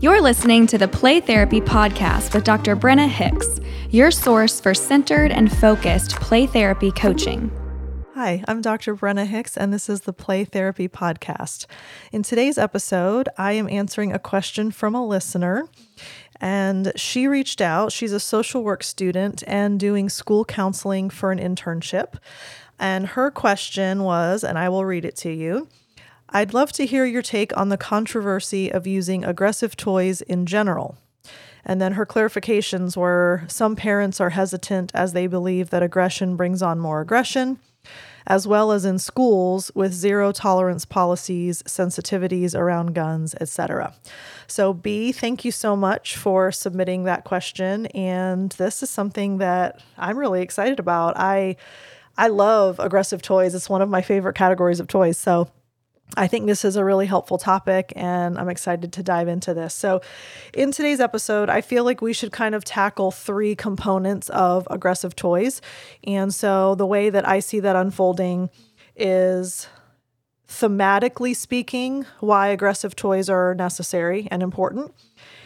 You're listening to the Play Therapy Podcast with Dr. Brenna Hicks, your source for centered and focused play therapy coaching. Hi, I'm Dr. Brenna Hicks, and this is the Play Therapy Podcast. In today's episode, I am answering a question from a listener, and she reached out. She's a social work student and doing school counseling for an internship. And her question was, and I will read it to you, I'd love to hear your take on the controversy of using aggressive toys in general. And then her clarifications were, some parents are hesitant as they believe that aggression brings on more aggression, as well as in schools with zero tolerance policies, sensitivities around guns, etc. So B, thank you so much for submitting that question. And this is something that I'm really excited about. I love aggressive toys. It's one of my favorite categories of toys. So I think this is a really helpful topic, and I'm excited to dive into this. So in today's episode, I feel like we should kind of tackle three components of aggressive toys. And so the way that I see that unfolding is, thematically speaking, why aggressive toys are necessary and important,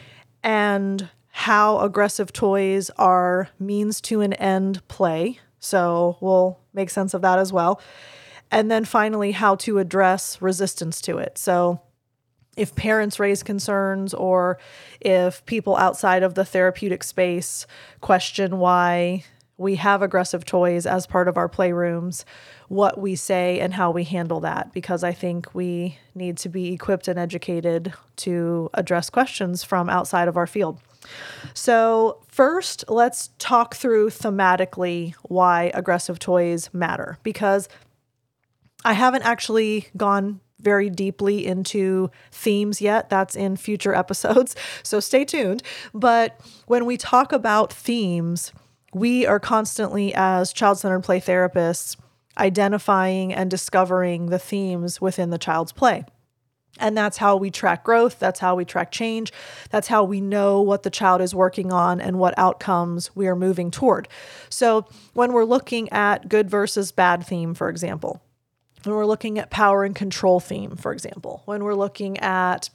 and how aggressive toys are means to an end play. So we'll make sense of that as well. And then finally, how to address resistance to it. So if parents raise concerns, or if people outside of the therapeutic space question why we have aggressive toys as part of our playrooms, what we say and how we handle that, because I think we need to be equipped and educated to address questions from outside of our field. So first, let's talk through thematically why aggressive toys matter, because I haven't actually gone very deeply into themes yet. That's in future episodes, so stay tuned. But when we talk about themes, we are constantly, as child-centered play therapists, identifying and discovering the themes within the child's play. And that's how we track growth. That's how we track change. That's how we know what the child is working on and what outcomes we are moving toward. So when we're looking at good versus bad theme, for example, when we're looking at power and control theme, for example, when we're looking at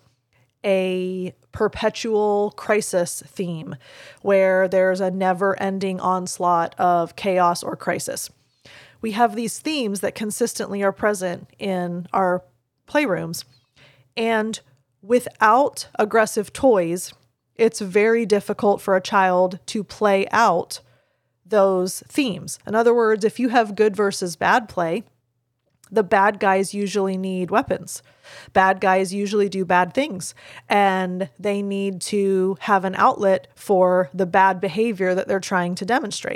a perpetual crisis theme where there's a never-ending onslaught of chaos or crisis, we have these themes that consistently are present in our playrooms. And without aggressive toys, it's very difficult for a child to play out those themes. In other words, if you have good versus bad play, the bad guys usually need weapons. Bad guys usually do bad things, and they need to have an outlet for the bad behavior that they're trying to demonstrate.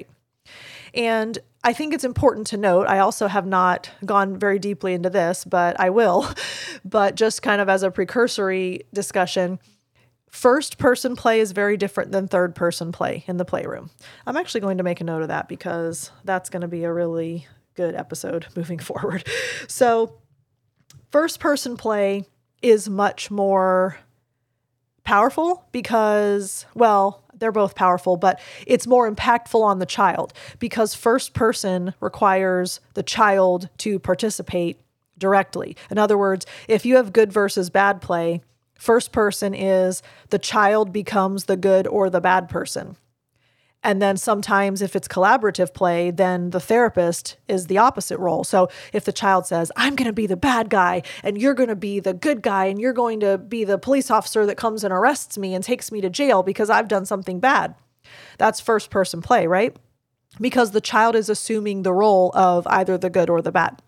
And I think it's important to note, I also have not gone very deeply into this, but I will. But just kind of as a precursory discussion, first person play is very different than third person play in the playroom. I'm actually going to make a note of that because that's going to be a really good episode moving forward. So first person play is much more powerful because, well, they're both powerful, but it's more impactful on the child because first person requires the child to participate directly. In other words, if you have good versus bad play, first person is the child becomes the good or the bad person. And then sometimes if it's collaborative play, then the therapist is the opposite role. So if the child says, I'm going to be the bad guy and you're going to be the good guy and you're going to be the police officer that comes and arrests me and takes me to jail because I've done something bad, that's first person play, right? Because the child is assuming the role of either the good or the bad.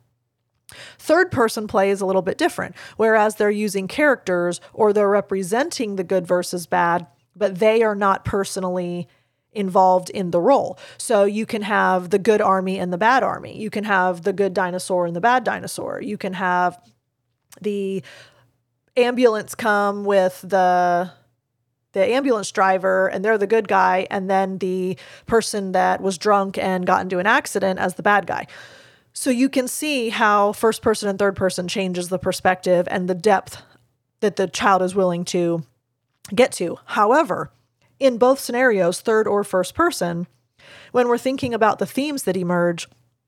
Third person play is a little bit different, whereas they're using characters or they're representing the good versus bad, but they are not personally involved in the role. So you can have the good army and the bad army. You can have the good dinosaur and the bad dinosaur. You can have the ambulance come with the ambulance driver and they're the good guy, and then the person that was drunk and got into an accident as the bad guy. So you can see how first person and third person changes the perspective and the depth that the child is willing to get to. However, in both scenarios, third or first person, when we're thinking about the themes that emerge,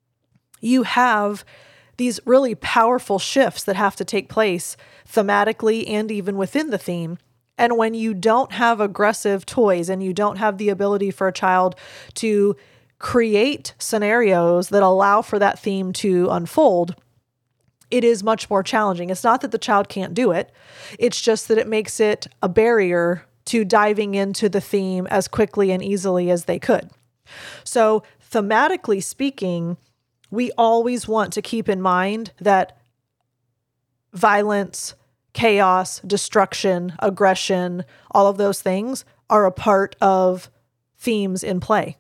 you have these really powerful shifts that have to take place thematically and even within the theme And when you don't have aggressive toys and you don't have the ability for a child to create scenarios that allow for that theme to unfold, it is much more challenging. It's not that the child can't do it. It's just that it makes it a barrier to diving into the theme as quickly and easily as they could. So thematically speaking, we always want to keep in mind that violence, chaos, destruction, aggression, all of those things are a part of themes in play.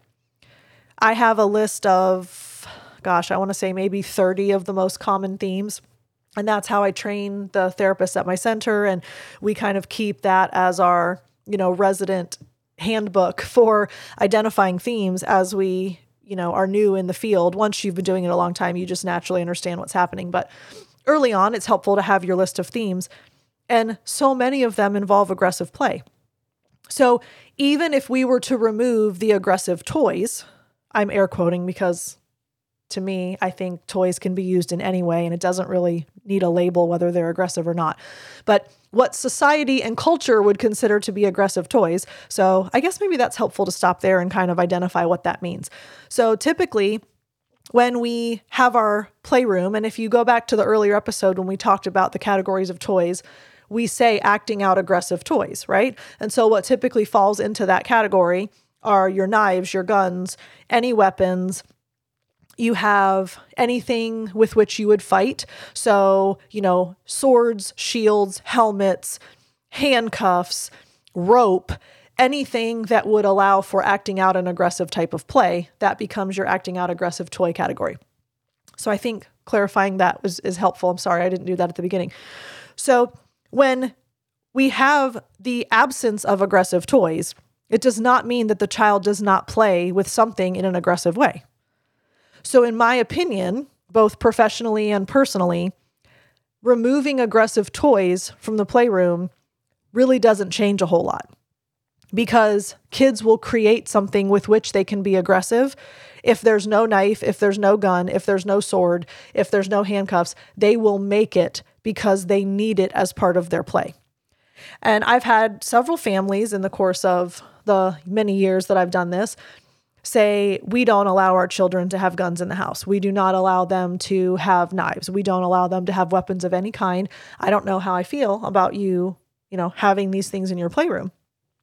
I have a list of, I want to say maybe 30 of the most common themes. And that's how I train the therapists at my center. And we kind of keep that as our, resident handbook for identifying themes as we, are new in the field. Once you've been doing it a long time, you just naturally understand what's happening. But early on, it's helpful to have your list of themes. And so many of them involve aggressive play. So even if we were to remove the aggressive toys, I'm air quoting because to me, I think toys can be used in any way and it doesn't really need a label whether they're aggressive or not. But what society and culture would consider to be aggressive toys. So I guess maybe that's helpful to stop there and kind of identify what that means. So typically, when we have our playroom, and if you go back to the earlier episode when we talked about the categories of toys, we say acting out aggressive toys, right? And so what typically falls into that category are your knives, your guns, any weapons. You have anything with which you would fight. So, swords, shields, helmets, handcuffs, rope, anything that would allow for acting out an aggressive type of play, that becomes your acting out aggressive toy category. So I think clarifying that is helpful. I'm sorry, I didn't do that at the beginning. So when we have the absence of aggressive toys, it does not mean that the child does not play with something in an aggressive way. So in my opinion, both professionally and personally, removing aggressive toys from the playroom really doesn't change a whole lot because kids will create something with which they can be aggressive. If there's no knife, if there's no gun, if there's no sword, if there's no handcuffs, they will make it because they need it as part of their play. And I've had several families in the course of the many years that I've done this say, we don't allow our children to have guns in the house. We do not allow them to have knives. We don't allow them to have weapons of any kind. I don't know how I feel about you, having these things in your playroom.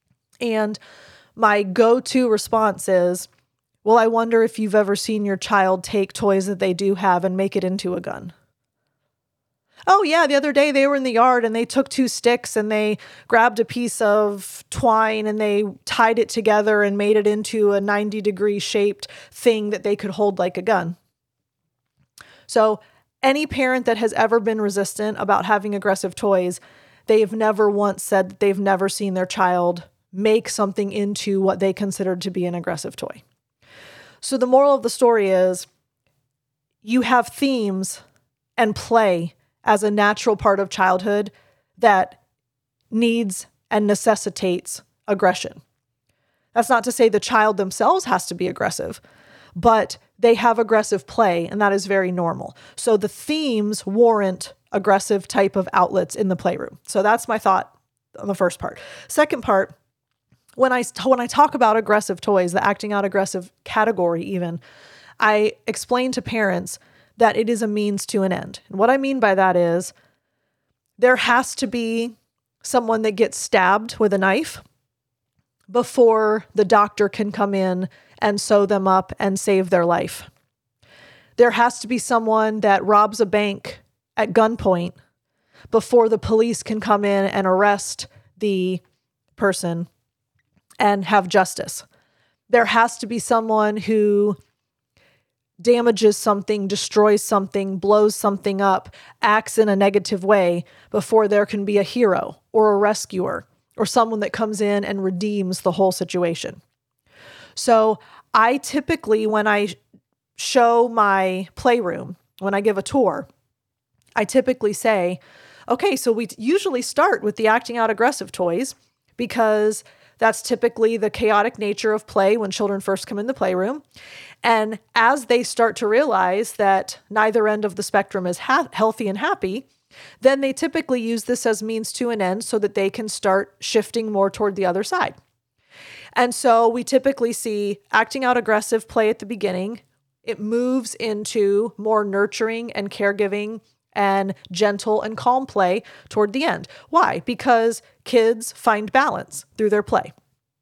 And my go-to response is, well, I wonder if you've ever seen your child take toys that they do have and make it into a gun. Oh yeah, the other day they were in the yard and they took 2 sticks and they grabbed a piece of twine and they tied it together and made it into a 90-degree shaped thing that they could hold like a gun. So any parent that has ever been resistant about having aggressive toys, they've never once said that they've never seen their child make something into what they considered to be an aggressive toy. So the moral of the story is you have themes and play as a natural part of childhood that needs and necessitates aggression. That's not to say the child themselves has to be aggressive, but they have aggressive play, and that is very normal. So the themes warrant aggressive type of outlets in the playroom. So that's my thought on the first part. Second part, when I talk about aggressive toys, the acting out aggressive category even, I explain to parents that it is a means to an end. And what I mean by that is there has to be someone that gets stabbed with a knife before the doctor can come in and sew them up and save their life. There has to be someone that robs a bank at gunpoint before the police can come in and arrest the person and have justice. There has to be someone who damages something, destroys something, blows something up, acts in a negative way before there can be a hero or a rescuer or someone that comes in and redeems the whole situation. So I typically, when I show my playroom, when I give a tour, I typically say, okay, so we usually start with the acting out aggressive toys because that's typically the chaotic nature of play when children first come in the playroom. And as they start to realize that neither end of the spectrum is healthy and happy, then they typically use this as means to an end so that they can start shifting more toward the other side. And so we typically see acting out aggressive play at the beginning. It moves into more nurturing and caregiving and gentle and calm play toward the end. Why? Because kids find balance through their play.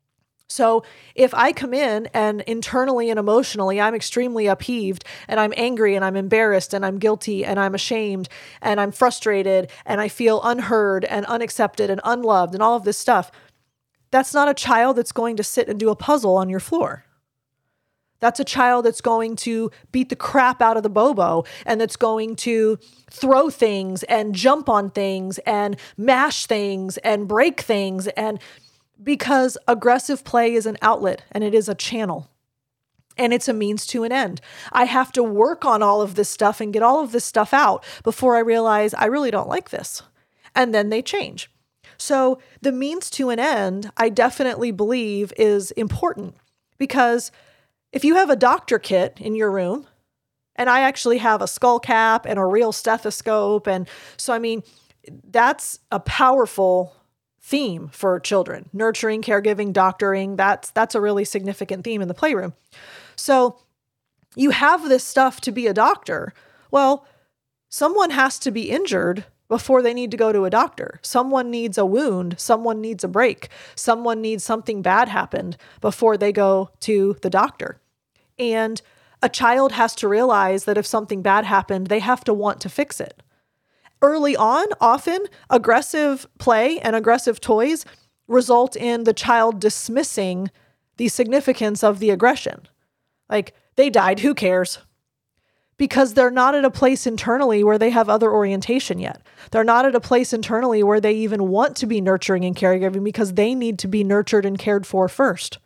So if I come in and internally and emotionally, I'm extremely upheaved and I'm angry and I'm embarrassed and I'm guilty and I'm ashamed and I'm frustrated and I feel unheard and unaccepted and unloved and all of this stuff, that's not a child that's going to sit and do a puzzle on your floor. That's a child that's going to beat the crap out of the bobo and that's going to throw things and jump on things and mash things and break things, and because aggressive play is an outlet and it is a channel and it's a means to an end. I have to work on all of this stuff and get all of this stuff out before I realize I really don't like this. And then they change. So the means to an end, I definitely believe is important, because if you have a doctor kit in your room, and I actually have a skull cap and a real stethoscope, and so, I mean, that's a powerful theme for children. Nurturing, caregiving, doctoring, that's a really significant theme in the playroom. So you have this stuff to be a doctor. Well, someone has to be injured before they need to go to a doctor. Someone needs a wound. Someone needs a break. Someone needs something bad happened before they go to the doctor. And a child has to realize that if something bad happened, they have to want to fix it. Early on, often aggressive play and aggressive toys result in the child dismissing the significance of the aggression. Like, they died, who cares? Because they're not at a place internally where they have other orientation yet. They're not at a place internally where they even want to be nurturing and caregiving, because they need to be nurtured and cared for first.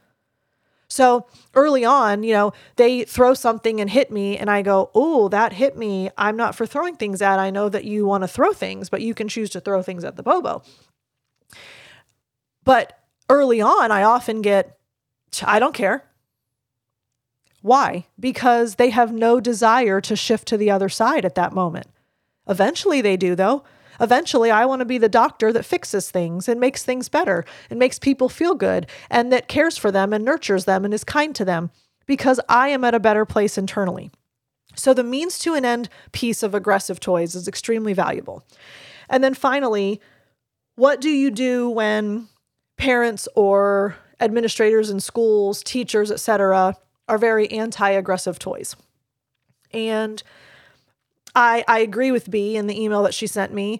So early on, they throw something and hit me and I go, oh, that hit me. I'm not for throwing things at. I know that you want to throw things, but you can choose to throw things at the bobo. But early on, I often get, I don't care. Why? Because they have no desire to shift to the other side at that moment. Eventually they do, though. Eventually, I want to be the doctor that fixes things and makes things better and makes people feel good and that cares for them and nurtures them and is kind to them, because I am at a better place internally. So the means to an end piece of aggressive toys is extremely valuable. And then finally, what do you do when parents or administrators in schools, teachers, etc., are very anti-aggressive toys? And I agree with B in the email that she sent me.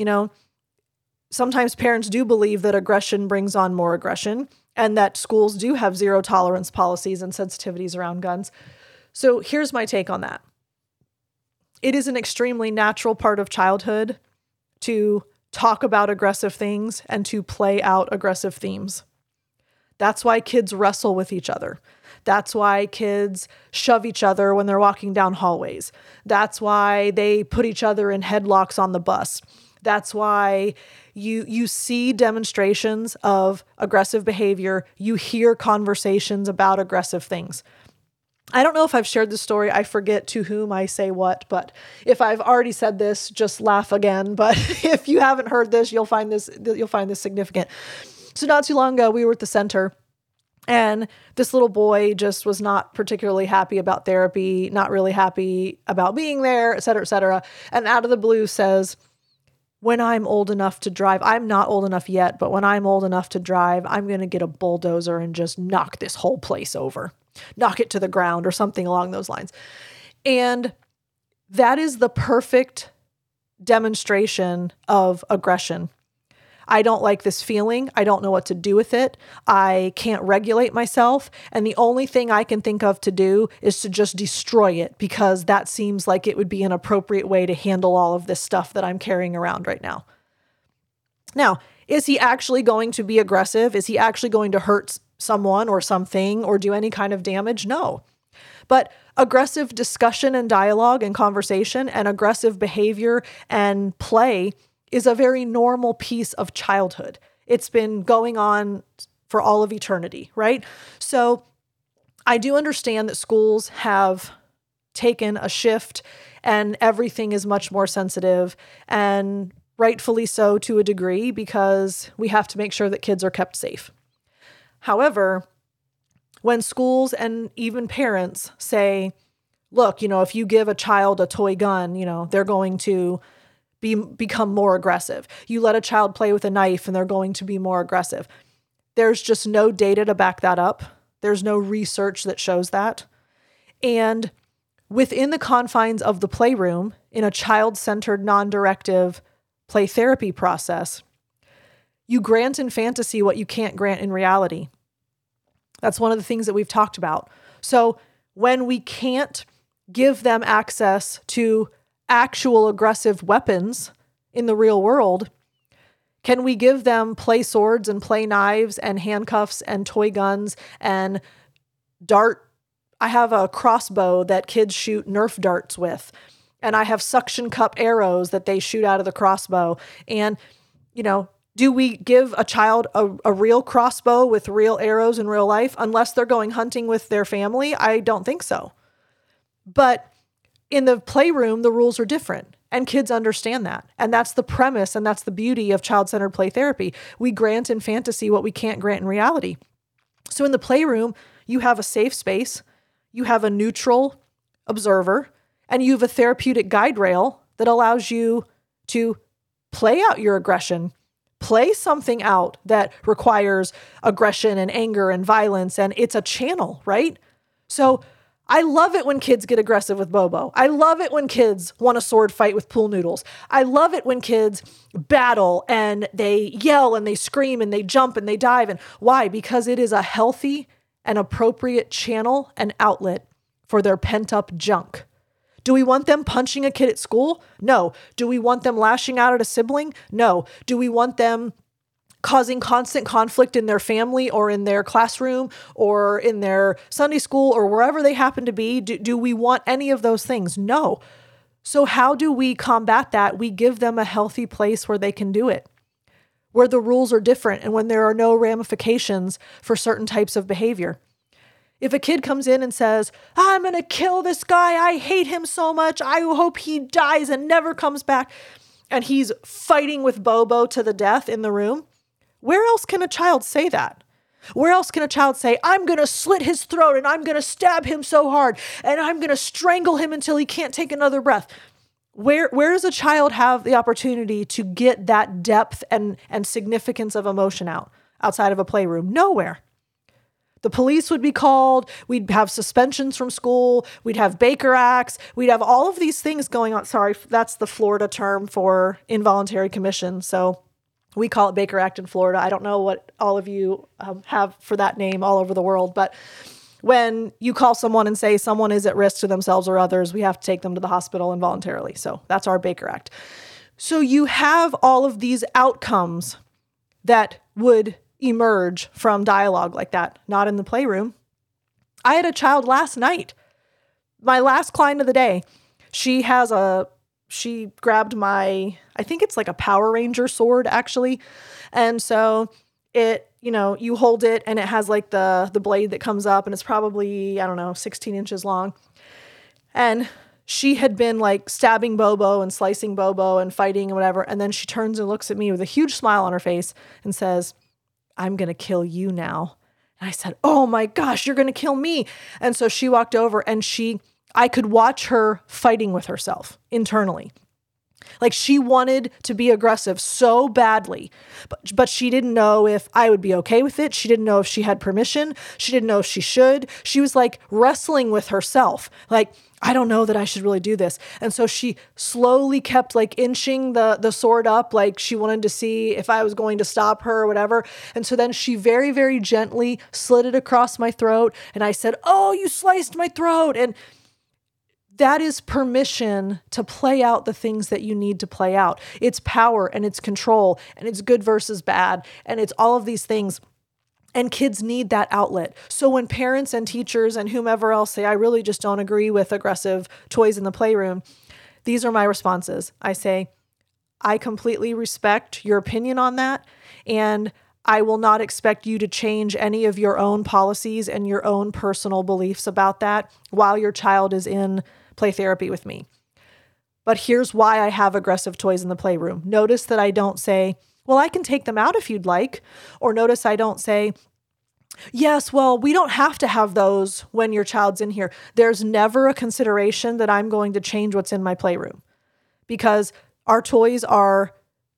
Sometimes parents do believe that aggression brings on more aggression and that schools do have zero tolerance policies and sensitivities around guns. So here's my take on that. It is an extremely natural part of childhood to talk about aggressive things and to play out aggressive themes. That's why kids wrestle with each other. That's why kids shove each other when they're walking down hallways. That's why they put each other in headlocks on the bus. That's why you see demonstrations of aggressive behavior. You hear conversations about aggressive things. I don't know if I've shared this story. I forget to whom I say what, but if I've already said this, just laugh again. But if you haven't heard this, you'll find this significant. So not too long ago, we were at the center, and this little boy just was not particularly happy about therapy, not really happy about being there, et cetera, et cetera. And out of the blue says, when I'm old enough to drive, I'm not old enough yet, but when I'm old enough to drive, I'm going to get a bulldozer and just knock this whole place over, knock it to the ground or something along those lines. And that is the perfect demonstration of aggression. I don't like this feeling. I don't know what to do with it. I can't regulate myself. And the only thing I can think of to do is to just destroy it, because that seems like it would be an appropriate way to handle all of this stuff that I'm carrying around right now. Now, is he actually going to be aggressive? Is he actually going to hurt someone or something or do any kind of damage? No. But aggressive discussion and dialogue and conversation and aggressive behavior and play is a very normal piece of childhood. It's been going on for all of eternity, right? So I do understand that schools have taken a shift and everything is much more sensitive, and rightfully so to a degree, because we have to make sure that kids are kept safe. However, when schools and even parents say, look, if you give a child a toy gun, they're going to become more aggressive. You let a child play with a knife and they're going to be more aggressive. There's just no data to back that up. There's no research that shows that. And within the confines of the playroom, in a child-centered, non-directive play therapy process, you grant in fantasy what you can't grant in reality. That's one of the things that we've talked about. So when we can't give them access to actual aggressive weapons in the real world, can we give them play swords and play knives and handcuffs and toy guns and dart? I have a crossbow that kids shoot Nerf darts with, and I have suction cup arrows that they shoot out of the crossbow. And, do we give a child a real crossbow with real arrows in real life unless they're going hunting with their family? I don't think so. But in the playroom, the rules are different, and kids understand that. And that's the premise, and that's the beauty of child-centered play therapy. We grant in fantasy what we can't grant in reality. So in the playroom, you have a safe space, you have a neutral observer, and you have a therapeutic guide rail that allows you to play out your aggression, play something out that requires aggression and anger and violence, and it's a channel, right? So I love it when kids get aggressive with Bobo. I love it when kids want a sword fight with pool noodles. I love it when kids battle and they yell and they scream and they jump and they dive. And why? Because it is a healthy and appropriate channel and outlet for their pent-up junk. Do we want them punching a kid at school? No. Do we want them lashing out at a sibling? No. Do we want them causing constant conflict in their family or in their classroom or in their Sunday school or wherever they happen to be? Do we want any of those things? No. So how do we combat that? We give them a healthy place where they can do it, where the rules are different and when there are no ramifications for certain types of behavior. If a kid comes in and says, I'm going to kill this guy, I hate him so much, I hope he dies and never comes back, and he's fighting with Bobo to the death in the room, where else can a child say that? Where else can a child say, I'm going to slit his throat and I'm going to stab him so hard and I'm going to strangle him until he can't take another breath? Where does a child have the opportunity to get that depth and significance of emotion outside of a playroom? Nowhere. The police would be called. We'd have suspensions from school. We'd have Baker Acts. We'd have all of these things going on. Sorry, that's the Florida term for involuntary commission. So we call it Baker Act in Florida. I don't know what all of you have for that name all over the world, but when you call someone and say someone is at risk to themselves or others, we have to take them to the hospital involuntarily. So that's our Baker Act. So you have all of these outcomes that would emerge from dialogue like that, not in the playroom. I had a child last night, my last client of the day. She grabbed my, I think it's like a Power Ranger sword actually. And so it, you hold it and it has like the blade that comes up and it's probably, 16 inches long. And she had been like stabbing Bobo and slicing Bobo and fighting and whatever. And then she turns and looks at me with a huge smile on her face and says, I'm going to kill you now. And I said, oh my gosh, you're going to kill me. And so she walked over and I could watch her fighting with herself internally. Like she wanted to be aggressive so badly, but she didn't know if I would be okay with it. She didn't know if she had permission. She didn't know if she should. She was like wrestling with herself. Like, I don't know that I should really do this. And so she slowly kept like inching the sword up. Like she wanted to see if I was going to stop her or whatever. And so then she very, very gently slid it across my throat. And I said, oh, you sliced my throat. And that is permission to play out the things that you need to play out. It's power and it's control and it's good versus bad. And it's all of these things. And kids need that outlet. So when parents and teachers and whomever else say, I really just don't agree with aggressive toys in the playroom, these are my responses. I say, I completely respect your opinion on that. And I will not expect you to change any of your own policies and your own personal beliefs about that while your child is in play therapy with me. But here's why I have aggressive toys in the playroom. Notice that I don't say, well, I can take them out if you'd like. Or notice I don't say, yes, well, we don't have to have those when your child's in here. There's never a consideration that I'm going to change what's in my playroom, because our toys are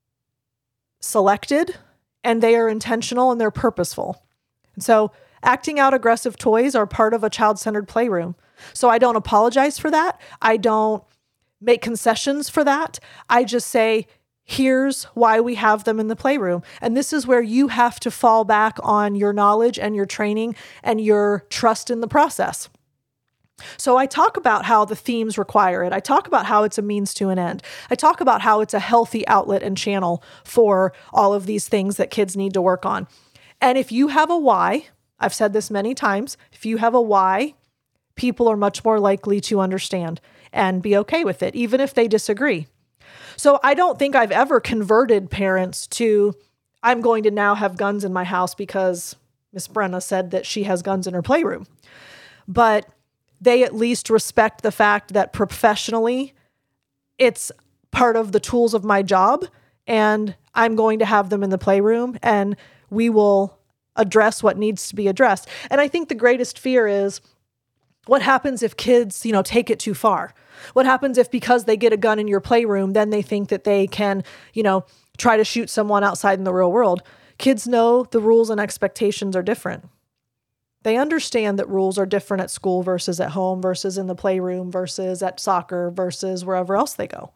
selected and they are intentional and they're purposeful. And so acting out aggressive toys are part of a child-centered playroom. So I don't apologize for that. I don't make concessions for that. I just say, here's why we have them in the playroom. And this is where you have to fall back on your knowledge and your training and your trust in the process. So I talk about how the themes require it. I talk about how it's a means to an end. I talk about how it's a healthy outlet and channel for all of these things that kids need to work on. And if you have a why, I've said this many times, if you have a why, people are much more likely to understand and be okay with it, even if they disagree. So I don't think I've ever converted parents to, I'm going to now have guns in my house because Miss Brenna said that she has guns in her playroom. But they at least respect the fact that professionally, it's part of the tools of my job, and I'm going to have them in the playroom, and we will address what needs to be addressed. And I think the greatest fear is, what happens if kids, take it too far? What happens if, because they get a gun in your playroom, then they think that they can, try to shoot someone outside in the real world? Kids know the rules and expectations are different. They understand that rules are different at school versus at home versus in the playroom versus at soccer versus wherever else they go.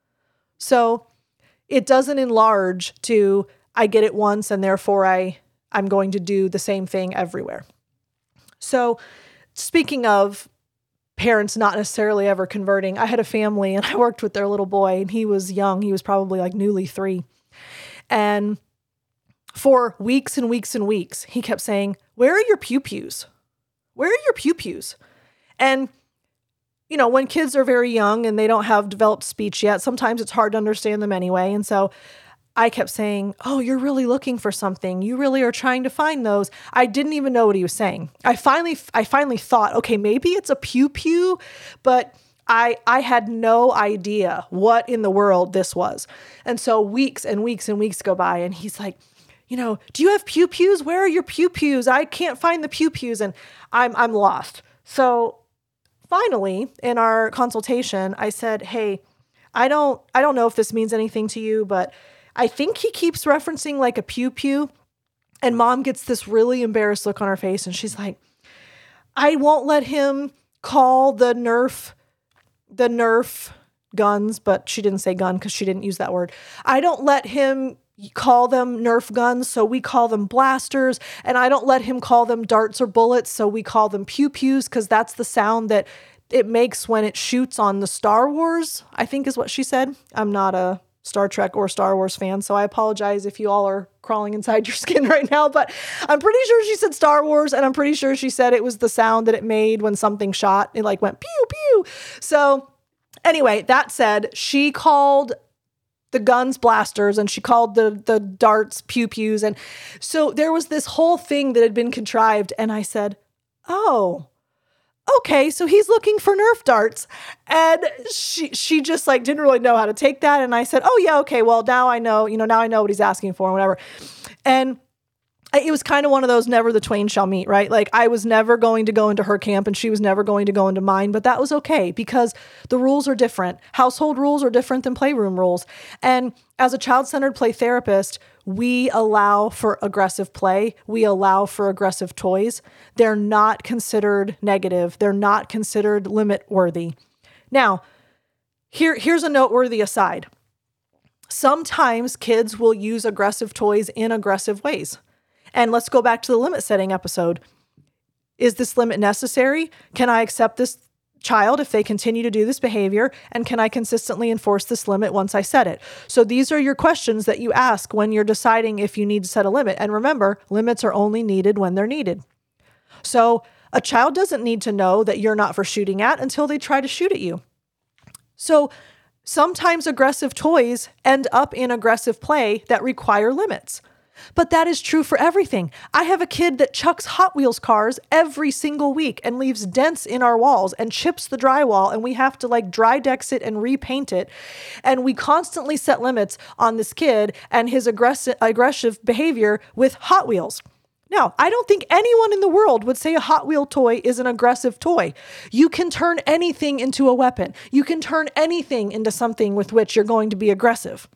So it doesn't enlarge to, I get it once and therefore I'm going to do the same thing everywhere. So speaking of parents not necessarily ever converting, I had a family and I worked with their little boy, and he was young. He was probably like newly 3. And for weeks and weeks and weeks, he kept saying, where are your pew-pews? Where are your pew-pews? And, when kids are very young and they don't have developed speech yet, sometimes it's hard to understand them anyway. And so I kept saying, oh, you're really looking for something. You really are trying to find those. I didn't even know what he was saying. I finally thought, okay, maybe it's a pew-pew, but I had no idea what in the world this was. And so weeks and weeks and weeks go by, and he's like, do you have pew-pews? Where are your pew-pews? I can't find the pew-pews, and I'm lost. So finally, in our consultation, I said, hey, I don't know if this means anything to you, but I think he keeps referencing like a pew-pew. And Mom gets this really embarrassed look on her face, and she's like, I won't let him call the Nerf guns, but she didn't say gun because she didn't use that word. I don't let him call them Nerf guns, so we call them blasters. And I don't let him call them darts or bullets, so we call them pew-pews, because that's the sound that it makes when it shoots on the Star Wars, I think is what she said. I'm not a Star Trek or Star Wars fan, so I apologize if you all are crawling inside your skin right now, but I'm pretty sure she said Star Wars, and I'm pretty sure she said it was the sound that it made when something shot. It like went pew, pew. So anyway, that said, she called the guns blasters and she called the darts pew-pews. And so there was this whole thing that had been contrived, and I said, oh, okay, so he's looking for Nerf darts. And she just like didn't really know how to take that. And I said, oh yeah, okay, well now I know, now I know what he's asking for and whatever. And it was kind of one of those never the twain shall meet, right? Like I was never going to go into her camp and she was never going to go into mine, but that was okay because the rules are different. Household rules are different than playroom rules. And as a child-centered play therapist, we allow for aggressive play. We allow for aggressive toys. They're not considered negative. They're not considered limit worthy. Now, here's a noteworthy aside. Sometimes kids will use aggressive toys in aggressive ways. And let's go back to the limit setting episode. Is this limit necessary? Can I accept this child if they continue to do this behavior? And can I consistently enforce this limit once I set it? So these are your questions that you ask when you're deciding if you need to set a limit. And remember, limits are only needed when they're needed. So a child doesn't need to know that you're not for shooting at until they try to shoot at you. So sometimes aggressive toys end up in aggressive play that require limits. But that is true for everything. I have a kid that chucks Hot Wheels cars every single week and leaves dents in our walls and chips the drywall, and we have to like dry dex it and repaint it. And we constantly set limits on this kid and his aggressive behavior with Hot Wheels. Now, I don't think anyone in the world would say a Hot Wheel toy is an aggressive toy. You can turn anything into a weapon. You can turn anything into something with which you're going to be aggressive.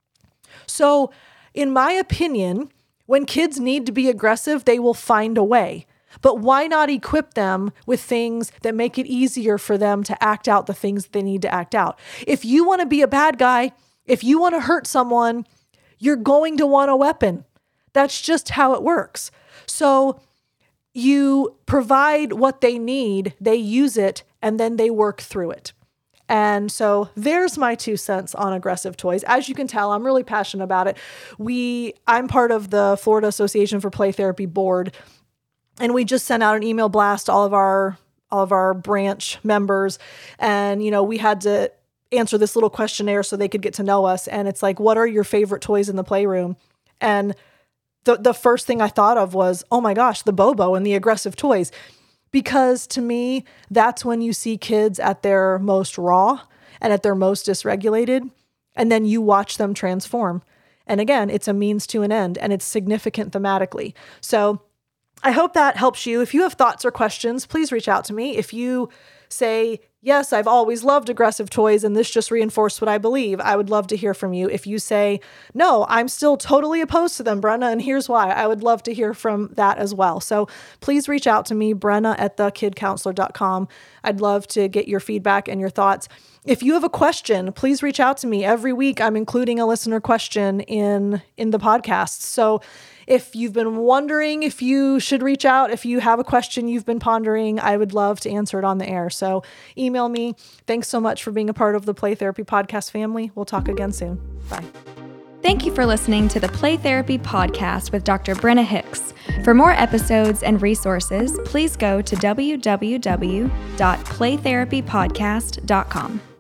So, in my opinion, when kids need to be aggressive, they will find a way. But why not equip them with things that make it easier for them to act out the things they need to act out? If you want to be a bad guy, if you want to hurt someone, you're going to want a weapon. That's just how it works. So you provide what they need, they use it, and then they work through it. And so there's my 2 cents on aggressive toys. As you can tell, I'm really passionate about it. I'm part of the Florida Association for Play Therapy board, and we just sent out an email blast to all of our branch members. And, we had to answer this little questionnaire so they could get to know us. And it's like, what are your favorite toys in the playroom? And the first thing I thought of was, oh my gosh, the Bobo and the aggressive toys. Because to me, that's when you see kids at their most raw and at their most dysregulated, and then you watch them transform. And again, it's a means to an end, and it's significant thematically. So I hope that helps you. If you have thoughts or questions, please reach out to me. If you say, yes, I've always loved aggressive toys and this just reinforced what I believe, I would love to hear from you. If you say, no, I'm still totally opposed to them, Brenna, and here's why, I would love to hear from that as well. So please reach out to me, Brenna@thekidcounselor.com. I'd love to get your feedback and your thoughts. If you have a question, please reach out to me. Every week I'm including a listener question in the podcast. So if you've been wondering if you should reach out, if you have a question you've been pondering, I would love to answer it on the air. So email me. Thanks so much for being a part of the Play Therapy Podcast family. We'll talk again soon. Bye. Thank you for listening to the Play Therapy Podcast with Dr. Brenna Hicks. For more episodes and resources, please go to www.playtherapypodcast.com.